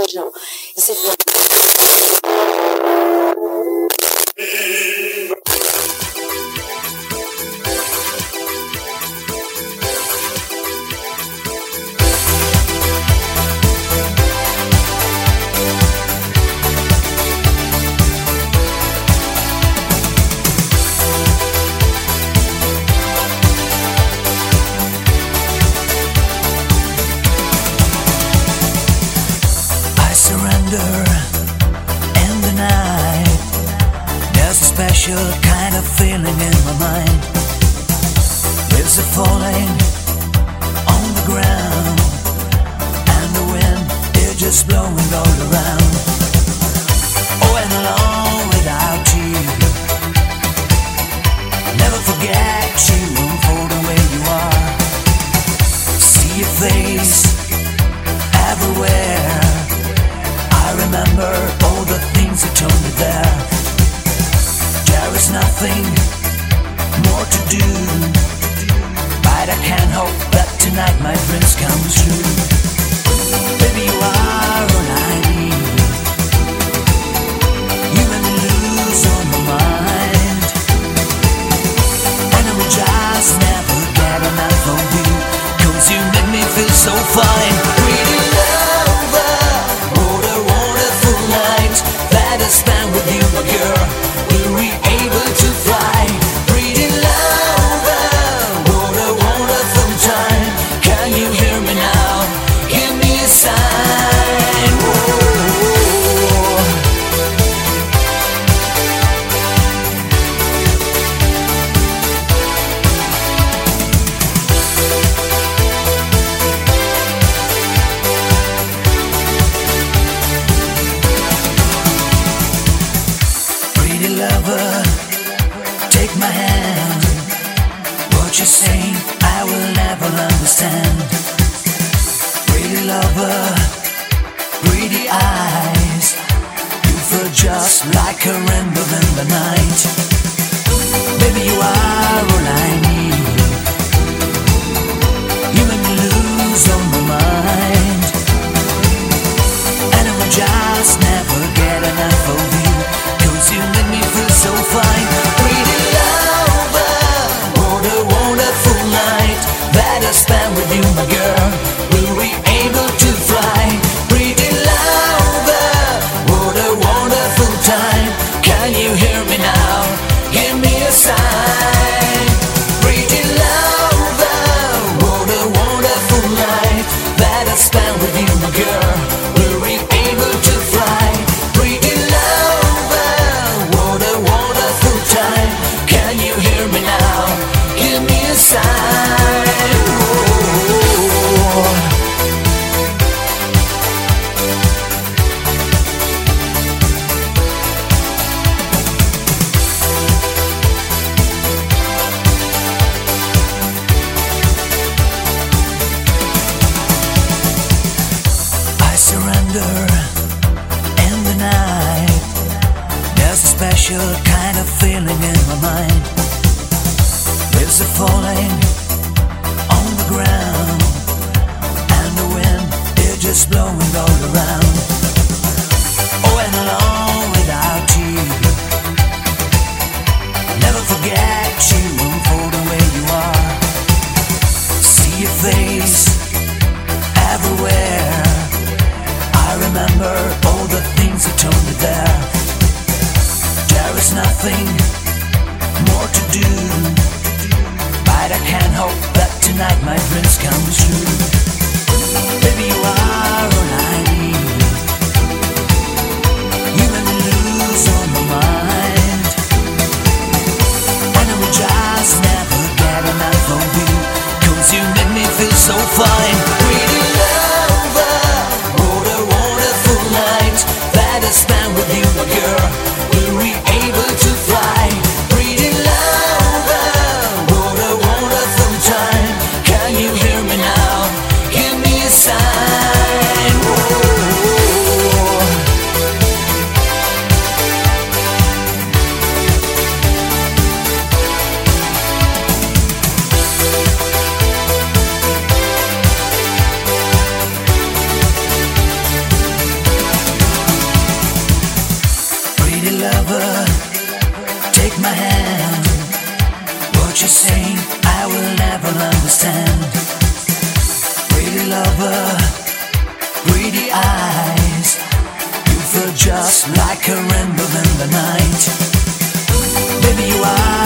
original. E você vê. In the night, there's a special kind of feeling in my mind. Leaves are falling on the ground, and the wind is just blowing all around. Oh, and alone without you, never forget you for the way you are. See your face everywhere. I remember all the things you told me there. There is nothing more to do, but I can't hope that tonight my dreams come true. Baby, you are all I need. You made me lose all my mind, and I will just never get enough of you, 'cause you make me feel so fine. Pretty lover, that I spend with you, my girl. Will we able to fly? Pretty lover, what a wonderful time. Can you hear me now? Give me a sign. Whoa. Lover, take my hand. What you say, I will never understand. Pretty lover, pretty eyes. You feel just like a rainbow in the night. Baby, you are all I need. You make me lose all my mind, and I will just never get enough of you, 'cause you make me feel so fine. Pretty lover, what a wonderful night that I spent with you, my girl. Will we able to fly? Pretty lover, what a wonderful time. Can you hear me now? Give me a sign. Pretty lover, what a wonderful night that I spent with you, my girl. Will we able to fly? Pretty lover, what a wonderful time. Can you hear me now? Give me a sign. Whoa. I surrender in the night. There's a special kind of feeling in my mind. Leaves are falling on the ground, and the wind is just blowing all around. Oh, and alone without you, never forget you for the way you are. See your face everywhere. I remember all the things you told me there. There is nothing more to do, but I can't hope that tonight my dreams come true. Baby, you are all I need. you say I will never understand. Pretty lover, greedy eyes, you feel just like a rainbow in the night. Baby, you are